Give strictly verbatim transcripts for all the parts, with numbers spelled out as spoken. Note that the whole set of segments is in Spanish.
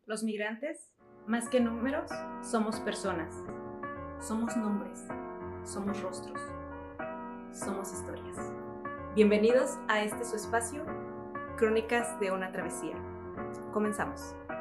Los migrantes, más que números, somos personas. Somos nombres, somos rostros, somos historias. Bienvenidos a este su espacio, Crónicas de una Travesía. Comenzamos.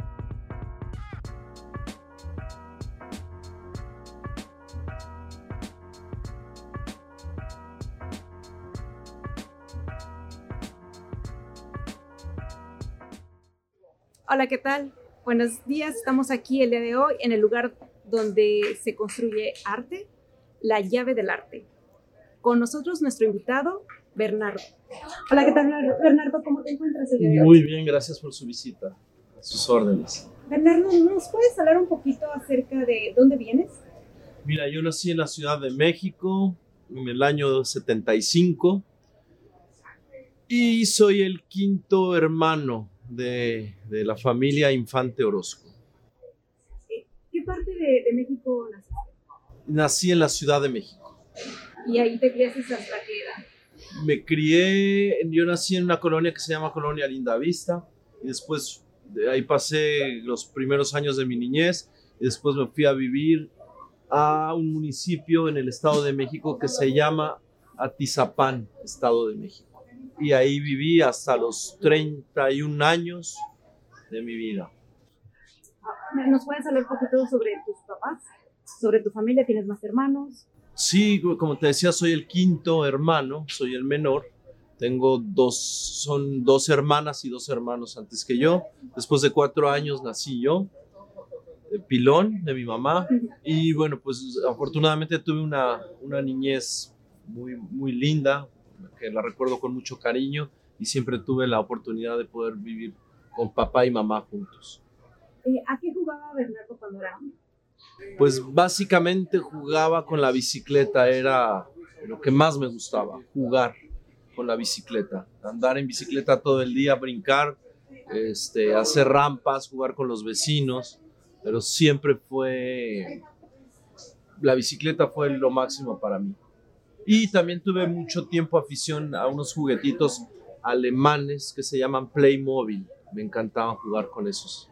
Hola, ¿qué tal? Buenos días, estamos aquí el día de hoy en el lugar donde se construye arte, la llave del arte. Con nosotros nuestro invitado, Bernardo. Hola, ¿qué tal, Bernardo? ¿Cómo te encuentras el día de hoy? Muy bien, gracias por su visita, a sus órdenes. Bernardo, ¿nos puedes hablar un poquito acerca de dónde vienes? Mira, yo nací en la Ciudad de México en el año setenta y cinco y soy el quinto hermano de, de la familia Infante Orozco. ¿Qué parte de, de México naciste? Nací en la Ciudad de México. ¿Y ahí te criaste hasta qué edad? Me crié, yo nací en una colonia que se llama Colonia Lindavista y después de ahí pasé los primeros años de mi niñez y después me fui a vivir a un municipio en el Estado de México que se llama Atizapán, Estado de México. Y ahí viví hasta los treinta y un años de mi vida. ¿Nos puedes hablar un poquito sobre tus papás? ¿Sobre tu familia? ¿Tienes más hermanos? Sí, como te decía, soy el quinto hermano, soy el menor. Tengo dos, son dos hermanas y dos hermanos antes que yo. Después de cuatro años nací yo, de pilón de mi mamá. Y bueno, pues afortunadamente tuve una, una niñez muy, muy linda, que la recuerdo con mucho cariño y siempre tuve la oportunidad de poder vivir con papá y mamá juntos. Eh, ¿A qué jugaba Bernardo cuando era niño? Pues básicamente jugaba con la bicicleta, era lo que más me gustaba, jugar con la bicicleta, andar en bicicleta todo el día, brincar, este, hacer rampas, jugar con los vecinos, pero siempre fue, la bicicleta fue lo máximo para mí. Y también tuve mucho tiempo afición a unos juguetitos alemanes que se llaman Playmobil, me encantaba jugar con esos.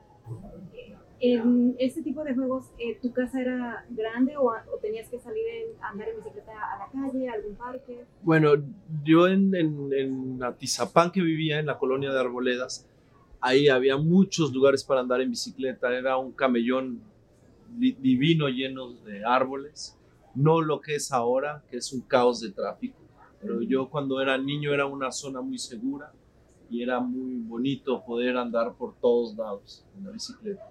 En este tipo de juegos, eh, ¿tu casa era grande o, o tenías que salir a andar en bicicleta a la calle, a algún parque? Bueno, yo en, en, en Atizapán, que vivía en la colonia de Arboledas, ahí había muchos lugares para andar en bicicleta, era un camellón divino lleno de árboles, no lo que es ahora, que es un caos de tráfico, pero yo cuando era niño era una zona muy segura y era muy bonito poder andar por todos lados en la bicicleta.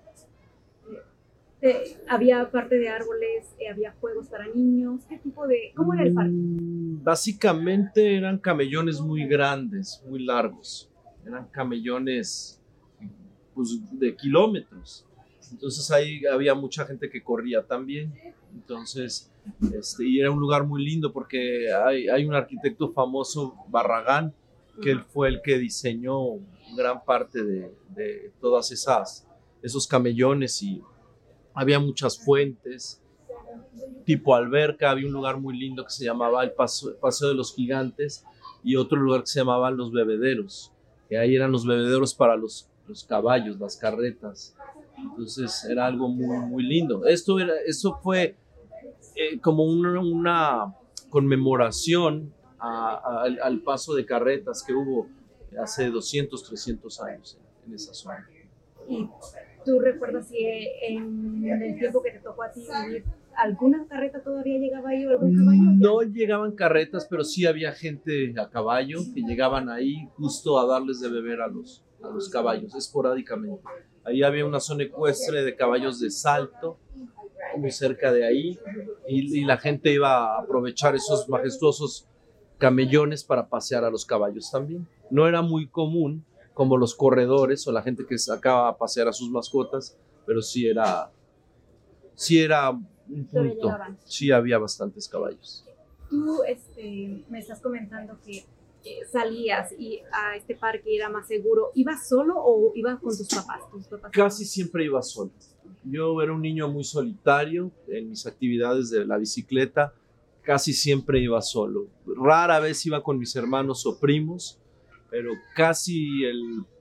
Eh, había parte de árboles, eh, había juegos para niños, ¿qué tipo de, cómo era el parque? Mm, básicamente eran camellones muy grandes, muy largos, eran camellones pues, de kilómetros, entonces ahí había mucha gente que corría también, entonces, este, y era un lugar muy lindo porque hay, hay un arquitecto famoso, Barragán, que él fue el que diseñó gran parte de, de todas esas, esos camellones y había muchas fuentes, tipo alberca, había un lugar muy lindo que se llamaba el Paseo, Paseo de los Gigantes y otro lugar que se llamaba Los Bebederos, que ahí eran los bebederos para los, los caballos, las carretas. Entonces era algo muy, muy lindo. Esto, era, esto fue eh, como una, una conmemoración a, a, al, al paso de carretas que hubo hace doscientos, trescientos años en, en esa zona. ¿Y tú recuerdas si en el tiempo que te tocó a ti vivir, alguna carreta todavía llegaba ahí o algún caballo? No llegaban carretas, pero sí había gente a caballo que llegaban ahí justo a darles de beber a los, a los caballos, esporádicamente. Ahí había una zona ecuestre de caballos de salto, muy cerca de ahí, y, y la gente iba a aprovechar esos majestuosos camellones para pasear a los caballos también. No era muy común, como los corredores o la gente que sacaba a pasear a sus mascotas, pero sí era, sí era un punto, sí había bastantes caballos. Tú este, me estás comentando que eh, salías y a este parque era más seguro. ¿Ibas solo o ibas con tus papás? ¿Tus papás? Casi siempre iba solo. Yo era un niño muy solitario en mis actividades de la bicicleta, casi siempre iba solo. Rara vez iba con mis hermanos o primos, pero casi el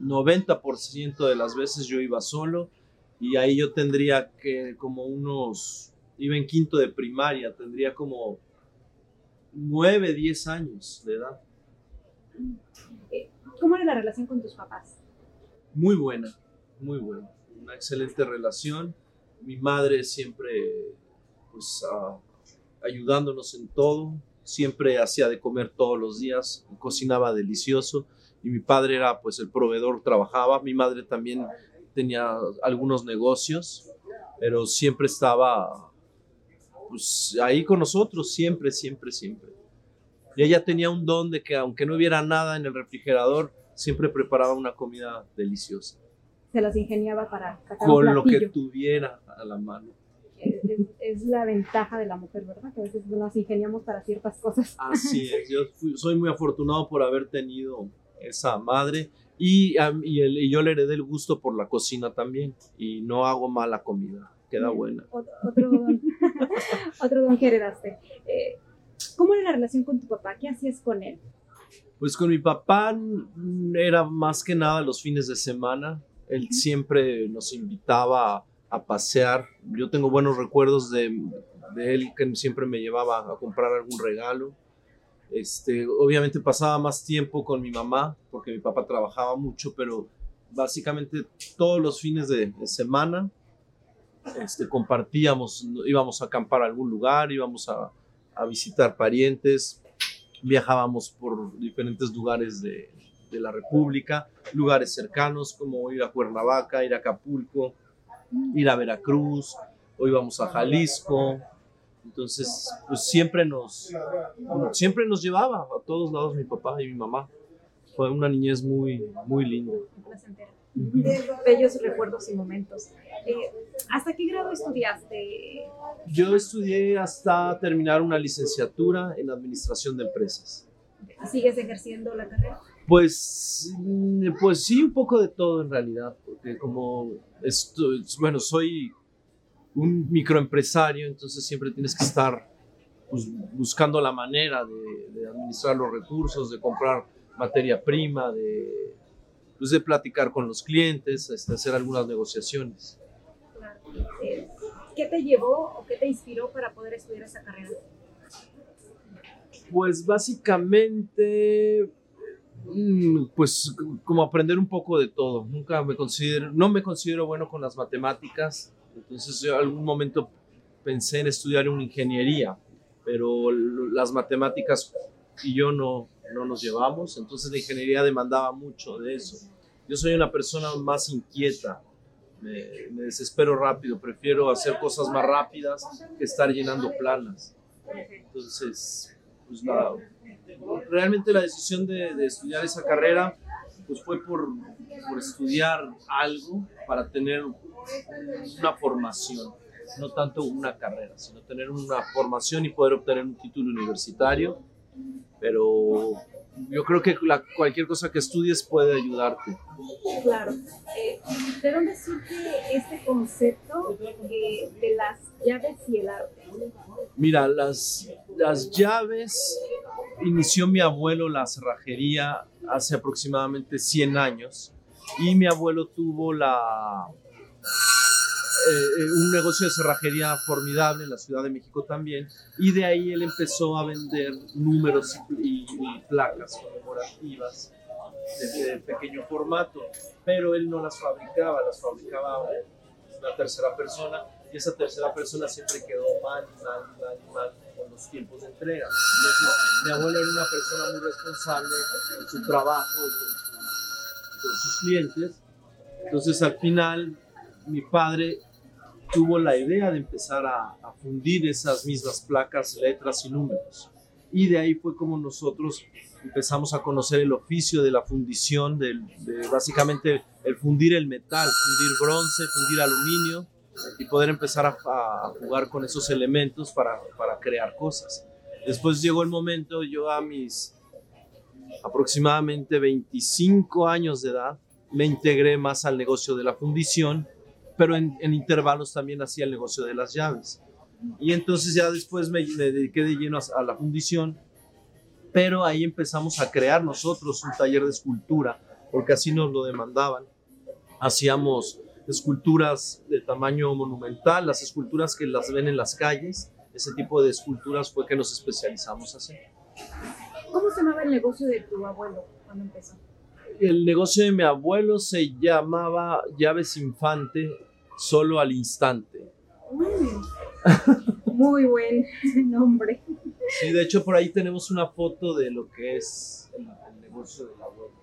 noventa por ciento de las veces yo iba solo y ahí yo tendría que como unos, iba en quinto de primaria, tendría como nueve, diez años de edad. ¿Cómo era la relación con tus papás? Muy buena, muy buena. Una excelente relación. Mi madre siempre pues, uh, ayudándonos en todo. Siempre hacía de comer todos los días, cocinaba delicioso. Y mi padre era pues el proveedor, trabajaba. Mi madre también tenía algunos negocios, pero siempre estaba pues, ahí con nosotros, siempre, siempre, siempre. Y ella tenía un don de que aunque no hubiera nada en el refrigerador, siempre preparaba una comida deliciosa. Se las ingeniaba para sacar con un lo que platillo. tuviera a la mano. Es, es, es la ventaja de la mujer, ¿verdad? Que a veces nos ingeniamos para ciertas cosas. Así es, yo fui, soy muy afortunado por haber tenido esa madre y, um, y, el, y yo le heredé el gusto por la cocina también y no hago mala comida, queda buena. Otro, otro, don, otro don que heredaste. Eh, ¿Cómo era la relación con tu papá? ¿Qué hacías con él? Pues con mi papá era más que nada los fines de semana. Él siempre nos invitaba a, a pasear. Yo tengo buenos recuerdos de, de él, que siempre me llevaba a comprar algún regalo. Este, obviamente pasaba más tiempo con mi mamá, porque mi papá trabajaba mucho, pero básicamente todos los fines de, de semana este, compartíamos, íbamos a acampar a algún lugar, íbamos a, a visitar parientes, viajábamos por diferentes lugares de, de la República, lugares cercanos como ir a Cuernavaca, ir a Acapulco, ir a Veracruz, o íbamos a Jalisco. Entonces, pues siempre nos, siempre nos llevaba a todos lados mi papá y mi mamá. Fue una niñez muy, muy linda. Bellos recuerdos y momentos. Eh, ¿Hasta qué grado estudiaste? Yo estudié hasta terminar una licenciatura en Administración de Empresas. ¿Sigues ejerciendo la carrera? Pues, pues sí, un poco de todo en realidad, porque como, estoy, bueno, soy un microempresario, entonces siempre tienes que estar pues, buscando la manera de, de administrar los recursos, de comprar materia prima, de, pues, de platicar con los clientes, este, hacer algunas negociaciones. Claro. Eh, ¿Qué te llevó o qué te inspiró para poder estudiar esa carrera? Pues básicamente, pues como aprender un poco de todo. Nunca me considero, no me considero bueno con las matemáticas, entonces yo en algún momento pensé en estudiar una ingeniería, pero las matemáticas y yo no, no nos llevamos, entonces la ingeniería demandaba mucho de eso. Yo soy una persona más inquieta, me, me desespero rápido, prefiero hacer cosas más rápidas que estar llenando planas. Entonces, pues la, realmente la decisión de, de estudiar esa carrera pues fue por, por estudiar algo para tener una formación, no tanto una carrera, sino tener una formación y poder obtener un título universitario, pero yo creo que la, cualquier cosa que estudies puede ayudarte. Claro. Eh, ¿De dónde surge este concepto de, de las llaves y el arte? Mira, las, las llaves, inició mi abuelo la cerrajería hace aproximadamente cien años y mi abuelo tuvo la... Eh, un negocio de cerrajería formidable en la Ciudad de México también, y de ahí él empezó a vender números y, y placas conmemorativas de, de pequeño formato, pero él no las fabricaba, las fabricaba una tercera persona, y esa tercera persona siempre quedó mal, mal, mal, mal con los tiempos de entrega. Entonces, mi abuelo era una persona muy responsable en su trabajo y con, su, con sus clientes. Entonces, al final, mi padre tuvo la idea de empezar a, a fundir esas mismas placas, letras y números. Y de ahí fue como nosotros empezamos a conocer el oficio de la fundición, de, de básicamente el fundir el metal, fundir bronce, fundir aluminio y poder empezar a, a jugar con esos elementos para, para crear cosas. Después llegó el momento, yo a mis aproximadamente veinticinco años de edad, me integré más al negocio de la fundición, pero en, en intervalos también hacía el negocio de las llaves. Y entonces ya después me, me dediqué de lleno a, a la fundición, pero ahí empezamos a crear nosotros un taller de escultura porque así nos lo demandaban. Hacíamos esculturas de tamaño monumental, las esculturas que las ven en las calles, ese tipo de esculturas fue que nos especializamos a hacer. ¿Cómo se llamaba el negocio de tu abuelo cuando empezó? El negocio de mi abuelo se llamaba Llaves Infante, solo al instante. Mm. Muy buen nombre. Sí, de hecho por ahí tenemos una foto de lo que es el, el negocio del abuelo.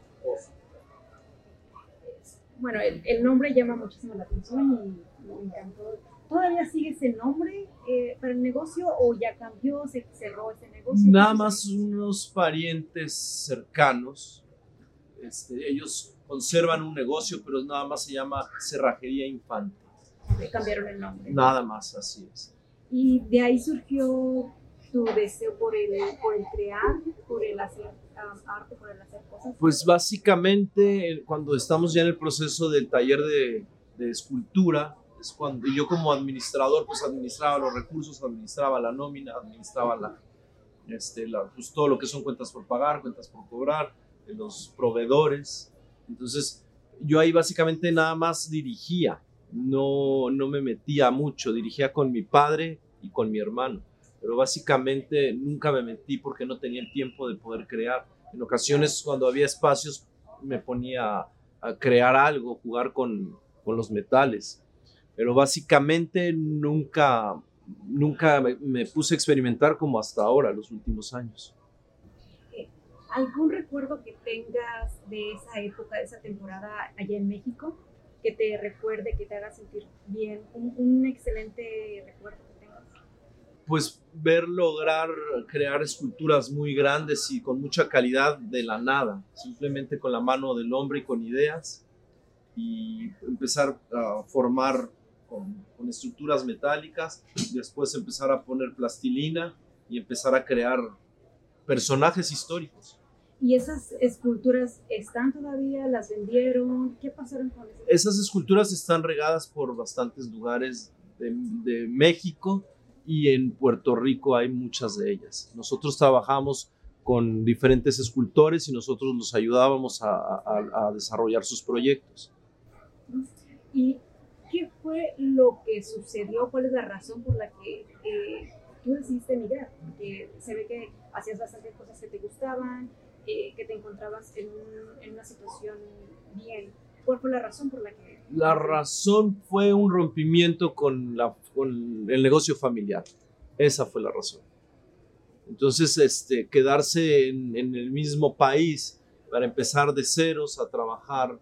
Bueno, el, el nombre llama muchísimo la atención y me encantó. ¿Todavía sigue ese nombre eh, para el negocio o ya cambió, se cerró ese negocio? Nada más unos parientes cercanos, este, ellos conservan un negocio, pero nada más se llama Cerrajería Infante. Le cambiaron el nombre. Nada más, así es. Y de ahí surgió tu deseo por el, por el crear, por el hacer um, arte, por el hacer cosas. Pues básicamente cuando estamos ya en el proceso del taller de, de escultura, es cuando yo como administrador pues administraba los recursos, administraba la nómina, administraba la, este, la, pues todo lo que son cuentas por pagar, cuentas por cobrar, los proveedores. Entonces yo ahí básicamente nada más dirigía, no, no me metía mucho, dirigía con mi padre y con mi hermano, pero básicamente nunca me metí porque no tenía el tiempo de poder crear. En ocasiones cuando había espacios me ponía a, a crear algo, jugar con, con los metales, pero básicamente nunca, nunca me, me puse a experimentar como hasta ahora, los últimos años. ¿Algún recuerdo que tengas de esa época, de esa temporada allá en México, que te recuerde, que te haga sentir bien? Un, un excelente recuerdo que tengas. Pues ver lograr crear esculturas muy grandes y con mucha calidad de la nada, simplemente con la mano del hombre y con ideas, y empezar a formar con, con estructuras metálicas, después empezar a poner plastilina y empezar a crear personajes históricos. ¿Y esas esculturas están todavía? ¿Las vendieron? ¿Qué pasaron con esas? Esas esculturas están regadas por bastantes lugares de, de México y en Puerto Rico hay muchas de ellas. Nosotros trabajamos con diferentes escultores y nosotros los ayudábamos a, a, a desarrollar sus proyectos. ¿Y qué fue lo que sucedió? ¿Cuál es la razón por la que eh, tú decidiste emigrar? Porque se ve que hacías bastantes cosas que te gustaban, eh, que te encontrabas en, un, en una situación bien. ¿Cuál fue la razón por la que...? La razón fue un rompimiento con, la, con el negocio familiar. Esa fue la razón. Entonces, este, quedarse en, en el mismo país para empezar de ceros a trabajar,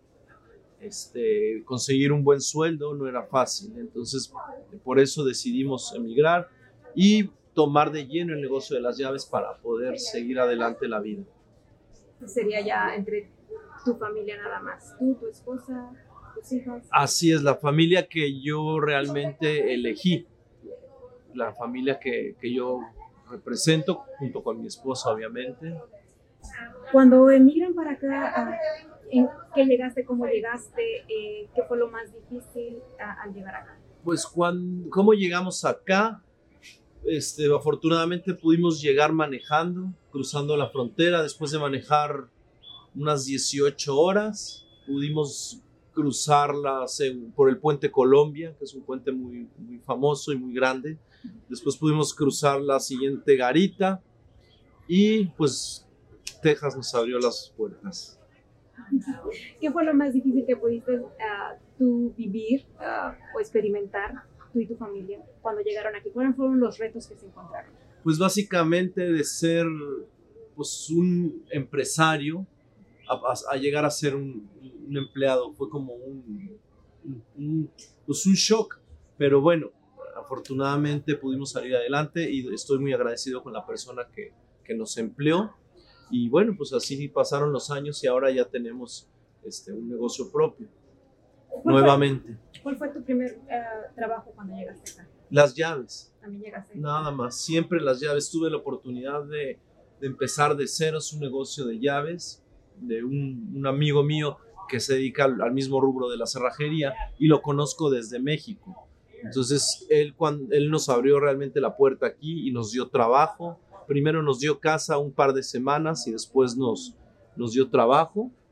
este, conseguir un buen sueldo no era fácil. Entonces, por eso decidimos emigrar y tomar de lleno el negocio de las llaves para poder seguir adelante la vida. Sería ya entre tu familia nada más, tú, tu esposa, tus hijos. Así es, la familia que yo realmente elegí, la familia que, que yo represento, junto con mi esposa, obviamente. Cuando emigran para acá, ¿en qué llegaste? ¿Cómo llegaste? Eh, ¿Qué fue lo más difícil a, al llegar acá? Pues, cuando, ¿cómo llegamos acá? Este, afortunadamente pudimos llegar manejando, cruzando la frontera. Después de manejar unas dieciocho horas, pudimos cruzarla por el puente Colombia, que es un puente muy, muy famoso y muy grande. Después pudimos cruzar la siguiente garita y pues Texas nos abrió las puertas. ¿Qué fue lo más difícil que pudiste uh, tú vivir uh, o experimentar, tú y tu familia, cuando llegaron aquí? ¿Cuáles fueron los retos que se encontraron? Pues básicamente de ser pues, un empresario a, a, a llegar a ser un, un empleado fue como un, un, un, pues un shock, pero bueno, afortunadamente pudimos salir adelante y estoy muy agradecido con la persona que, que nos empleó. Y bueno, pues así pasaron los años y ahora ya tenemos este, un negocio propio, ¿Cuál nuevamente. Fue, ¿Cuál fue tu primer uh, trabajo cuando llegaste acá? Las llaves. También llegaste. Nada más, siempre las llaves. Tuve la oportunidad de, de empezar de ceros un negocio de llaves, de un, un amigo mío que se dedica al, al mismo rubro de la cerrajería y lo conozco desde México. Entonces él, cuando, él nos abrió realmente la puerta aquí y nos dio trabajo. Primero nos dio casa un par de semanas y después nos, nos dio trabajo.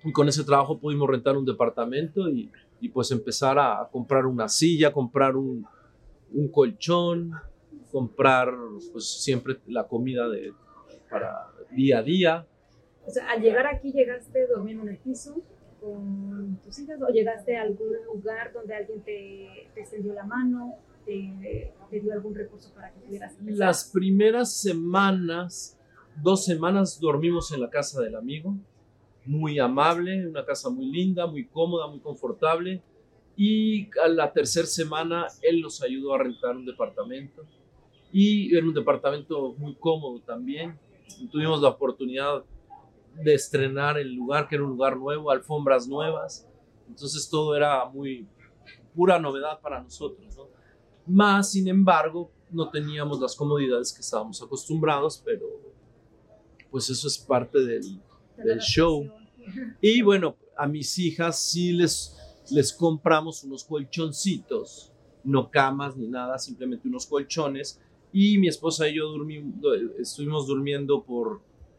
Y con ese trabajo pudimos rentar un departamento y, y pues empezar a, a comprar una silla, comprar un, un colchón, comprar pues siempre la comida de, para día a día. O sea, al llegar aquí, ¿llegaste durmiendo en el piso con tus hijas o llegaste a algún lugar donde alguien te, te extendió la mano, te, te dio algún recurso para que pudieras empezar? Las primeras semanas, dos semanas dormimos en la casa del amigo, muy amable, una casa muy linda, muy cómoda, muy confortable, y a la tercera semana él nos ayudó a rentar un departamento y era un departamento muy cómodo también. Tuvimos la oportunidad de estrenar el lugar, que era un lugar nuevo, alfombras nuevas, entonces todo era muy pura novedad para nosotros, ¿no? Más, sin embargo, no teníamos las comodidades que estábamos acostumbrados, pero pues eso es parte del, del show. Y bueno, a mis hijas sí les, les compramos unos colchoncitos, no camas ni nada, simplemente unos colchones, y mi esposa y yo durmi, estuvimos durmiendo por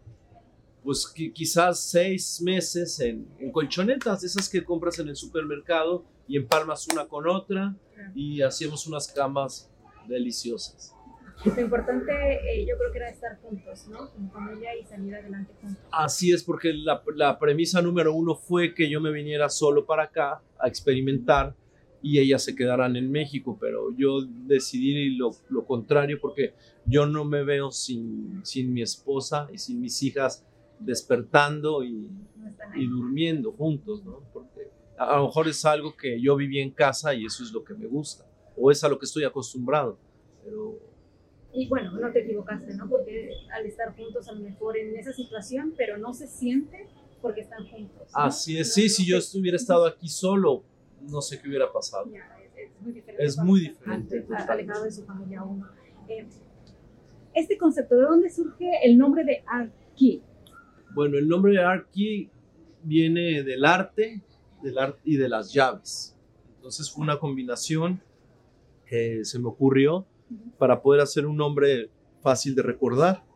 pues quizás seis meses en, en colchonetas, esas que compras en el supermercado y empalmas una con otra y hacíamos unas camas deliciosas. Lo importante eh, yo creo que era estar juntos, ¿no? Como familia y salir adelante juntos. Así es, porque la, la premisa número uno fue que yo me viniera solo para acá a experimentar y ellas se quedaran en México, pero yo decidí lo, lo contrario porque yo no me veo sin, sin mi esposa y sin mis hijas despertando y, y durmiendo juntos, ¿no? Porque a lo mejor es algo que yo viví en casa y eso es lo que me gusta, o es a lo que estoy acostumbrado, pero... Y bueno, no te equivocaste, ¿no? Porque al estar juntos a lo mejor en esa situación, pero no se siente porque están juntos, ¿no? Así es, no, sí, no si se... yo estuviera estado aquí solo, no sé qué hubiera pasado. Ya, es, es muy diferente. Es muy diferente. Alejado de su familia uno. Eh, este concepto, ¿de dónde surge el nombre de Artkey? Bueno, el nombre de Artkey viene del arte, del arte y de las llaves. Entonces fue una combinación que se me ocurrió para poder hacer un nombre fácil de recordar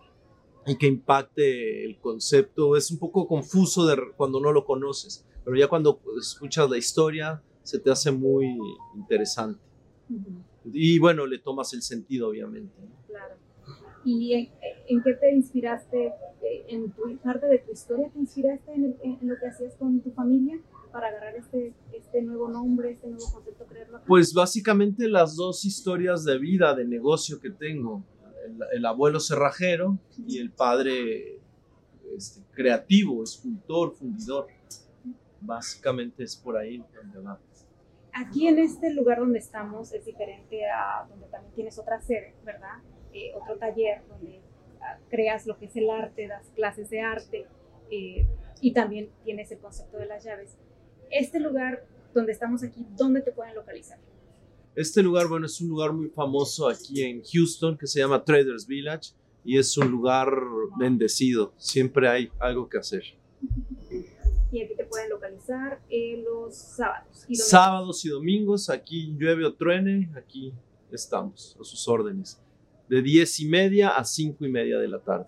y que impacte el concepto. Es un poco confuso de, cuando no lo conoces, pero ya cuando escuchas la historia se te hace muy interesante. Uh-huh. Y bueno, le tomas el sentido, obviamente, ¿no? Claro. ¿Y en, en qué te inspiraste? ¿En tu parte de tu historia te inspiraste en, el, en lo que hacías con tu familia para agarrar este, este nuevo nombre, este nuevo concepto, creerlo acá? Pues básicamente las dos historias de vida, de negocio que tengo. El, el abuelo cerrajero y el padre este, creativo, escultor, fundidor. Básicamente es por ahí donde va. Aquí en este lugar donde estamos es diferente a donde también tienes otra sede, ¿verdad? Eh, otro taller donde uh, creas lo que es el arte, das clases de arte eh, y también tienes el concepto de las llaves. Este lugar donde estamos aquí, ¿dónde te pueden localizar? Este lugar, bueno, es un lugar muy famoso aquí en Houston que se llama Traders Village y es un lugar bendecido. Siempre hay algo que hacer. Y aquí te pueden localizar eh, los sábados y domingos. Sábados y domingos, aquí llueve o truene, aquí estamos, a sus órdenes. De diez y media a cinco y media de la tarde.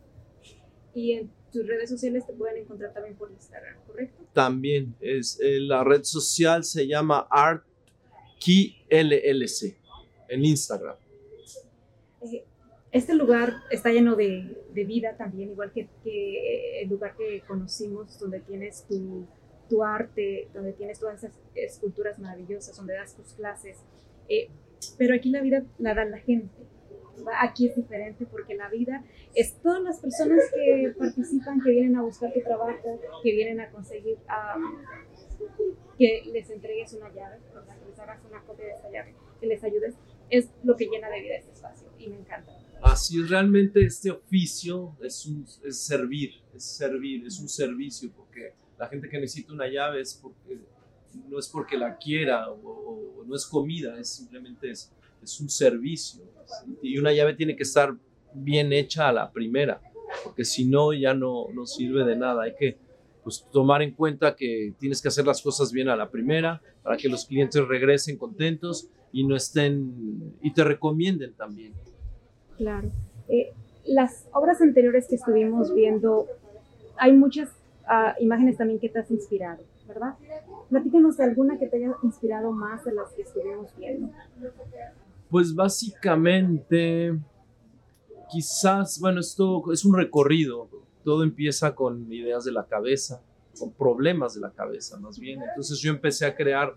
Y en tus redes sociales te pueden encontrar también por Instagram, ¿correcto? También, es, eh, la red social se llama Artkey L L C, en Instagram. Eh, Este lugar está lleno de, de vida también, igual que, que el lugar que conocimos, donde tienes tu, tu arte, donde tienes todas esas esculturas maravillosas, donde das tus clases. Eh, pero aquí la vida la da la gente. Aquí es diferente porque la vida es todas las personas que participan, que vienen a buscar tu trabajo, que vienen a conseguir um, que les entregues una llave, ¿verdad? Que les hagas una copia de esta llave, que les ayudes. Es lo que llena de vida este espacio y me encanta. Así es, realmente este oficio es, un, es servir, es servir, es un servicio, porque la gente que necesita una llave es porque, no es porque la quiera o, o no es comida, es simplemente es, es un servicio. Y una llave tiene que estar bien hecha a la primera, porque si no ya no, no sirve de nada. Hay que pues, tomar en cuenta que tienes que hacer las cosas bien a la primera para que los clientes regresen contentos y no estén y te recomienden también. Claro. Eh, las obras anteriores que estuvimos viendo, hay muchas uh, imágenes también que te has inspirado, ¿verdad? Platícanos de alguna que te haya inspirado más de las que estuvimos viendo. Pues básicamente, quizás, bueno, esto es un recorrido. Todo empieza con ideas de la cabeza, con problemas de la cabeza más bien. Entonces yo empecé a crear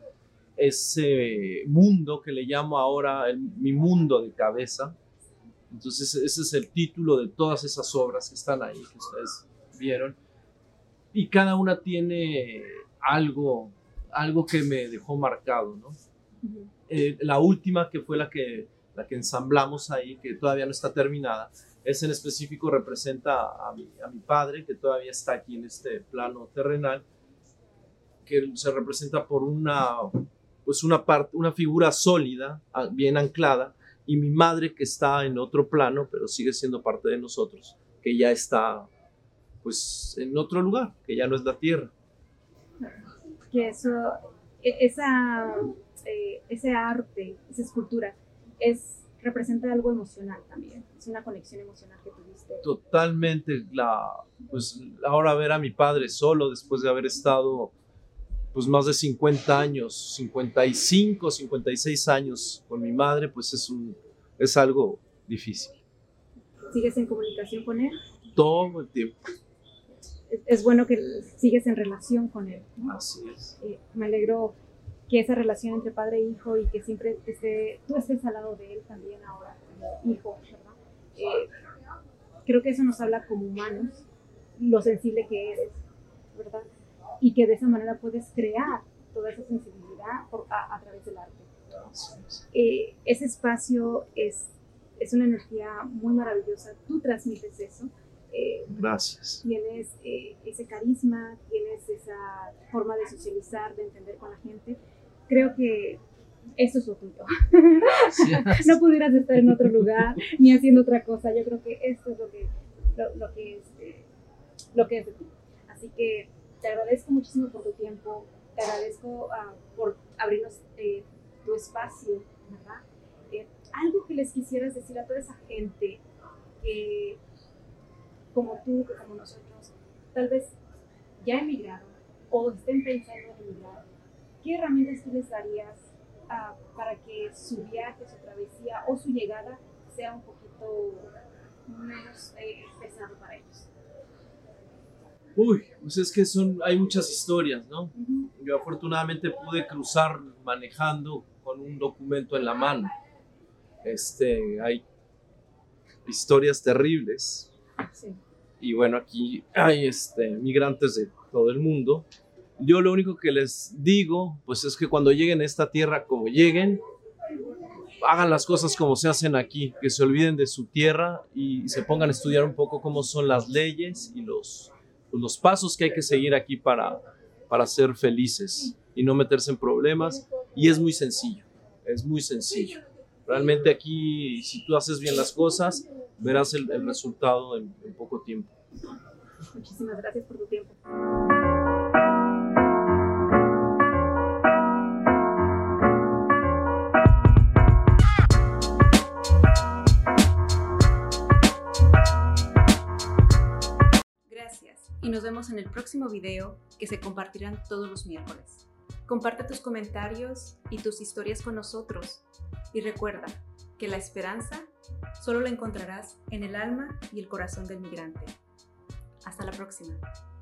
ese mundo que le llamo ahora el, mi mundo de cabeza. Entonces ese es el título de todas esas obras que están ahí, que ustedes vieron. Y cada una tiene algo, algo que me dejó marcado, ¿no? Uh-huh. Eh, la última, que fue la que, la que ensamblamos ahí, que todavía no está terminada, ese en específico representa a mi, a mi padre, que todavía está aquí en este plano terrenal, que se representa por una, pues una, parte, una figura sólida, bien anclada, y mi madre, que está en otro plano, pero sigue siendo parte de nosotros, que ya está pues en otro lugar, que ya no es la tierra. Que eso, esa, eh, ese arte, esa escultura, es representa algo emocional también, es una conexión emocional que tuviste. Totalmente, la, pues ahora ver a mi padre solo después de haber estado pues más de cincuenta años, cincuenta y cinco, cincuenta y seis años con mi madre, pues es, un, es algo difícil. ¿Sigues en comunicación con él? Todo el tiempo. Es, es bueno que sigues en relación con él, ¿no? Así es. Eh, me alegro que esa relación entre padre e hijo y que siempre esté, tú estés al lado de él también ahora como hijo, ¿verdad? Eh, creo que eso nos habla como humanos, lo sensible que eres, ¿verdad? Y que de esa manera puedes crear toda esa sensibilidad por, a, a través del arte. Eh, ese espacio es, es una energía muy maravillosa, tú transmites eso. Eh, Gracias. Tienes eh, ese carisma, tienes esa forma de socializar, de entender con la gente. Creo que eso es lo tuyo. No pudieras estar en otro lugar ni haciendo otra cosa. Yo creo que esto es lo que, lo, lo que, es, eh, lo que es de ti. Así que te agradezco muchísimo por tu tiempo, te agradezco uh, por abrirnos eh, tu espacio, ¿verdad? Eh, algo que les quisieras decir a toda esa gente que, como tú, que como nosotros, tal vez ya emigraron o estén pensando en emigrar, ¿qué herramientas tú les darías uh, para que su viaje, su travesía o su llegada sea un poquito menos eh, pesado para ellos? Uy, pues es que son, hay muchas historias, ¿no? Uh-huh. Yo afortunadamente pude cruzar manejando con un documento en la mano. Este, hay historias terribles. Sí. Y bueno, aquí hay este, migrantes de todo el mundo. Yo lo único que les digo, pues es que cuando lleguen a esta tierra, como lleguen, hagan las cosas como se hacen aquí, que se olviden de su tierra y se pongan a estudiar un poco cómo son las leyes y los, pues los pasos que hay que seguir aquí para, para ser felices y no meterse en problemas. Y es muy sencillo, es muy sencillo. Realmente aquí, si tú haces bien las cosas, verás el, el resultado en, en poco tiempo. Muchísimas gracias por tu tiempo. Gracias y nos vemos en el próximo video que se compartirán todos los miércoles. Comparte tus comentarios y tus historias con nosotros y recuerda que la esperanza solo la encontrarás en el alma y el corazón del migrante. Hasta la próxima.